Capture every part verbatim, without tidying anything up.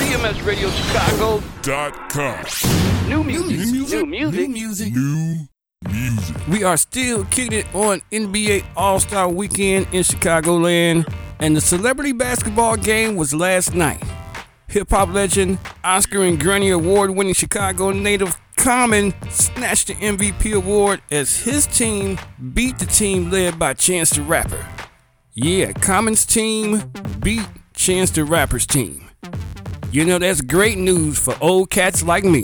B M S Radio Chicago dot com. New music. New music. New music. New music. New music. We are still kicking it on N B A All-Star Weekend in Chicagoland, and the celebrity basketball game was last night. Hip-hop legend, Oscar and Grammy Award-winning Chicago native Common snatched the M V P award as his team beat the team led by Chance the Rapper. Yeah, Common's team beat Chance the Rapper's team. You know, that's great news for old cats like me.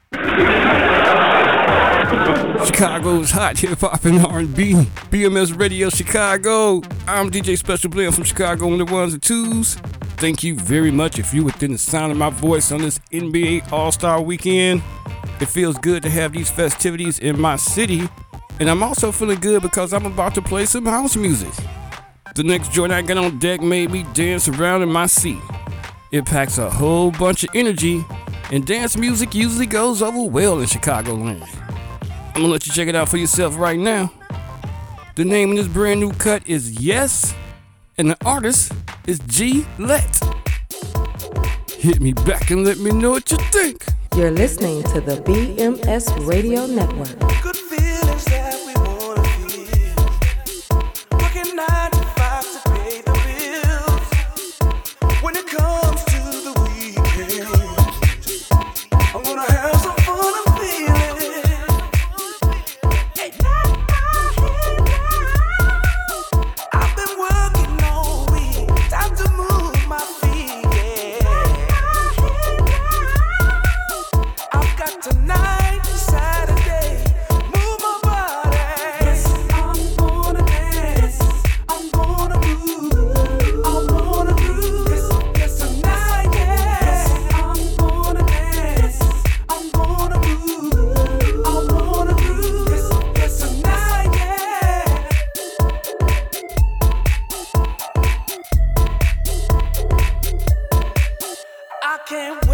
Chicago's hot hip-hop and R and B. B M S Radio Chicago. I'm D J Special Blend from Chicago on the ones and twos. Thank you very much if you're within the sound of my voice on this N B A All-Star Weekend. It feels good to have these festivities in my city, and I'm also feeling good because I'm about to play some house music. The next joint I got on deck made me dance around in my seat. It packs a whole bunch of energy, and dance music usually goes over well in Chicagoland. I'm gonna let you check it out for yourself right now. The name of this brand new cut is Yes, and the artist is G-Let. Hit me back and let me know what you think. You're listening to the B M S Radio Network. Good feelings that we wanna feel. Working nine to five to pay the bills. When it comes to the weekend, I'm gonna have some fun and feel it. Hey, knock my head down. I've been working all week. Time to move my feet. Yeah. Got tonight, Saturday, move my body. Yes, I'm gonna dance. I'm gonna move. I wanna groove. Yes, yes, tonight, yes. I'm gonna dance. I'm gonna move. I wanna groove. Yes, yes, tonight, yeah. I can't wait.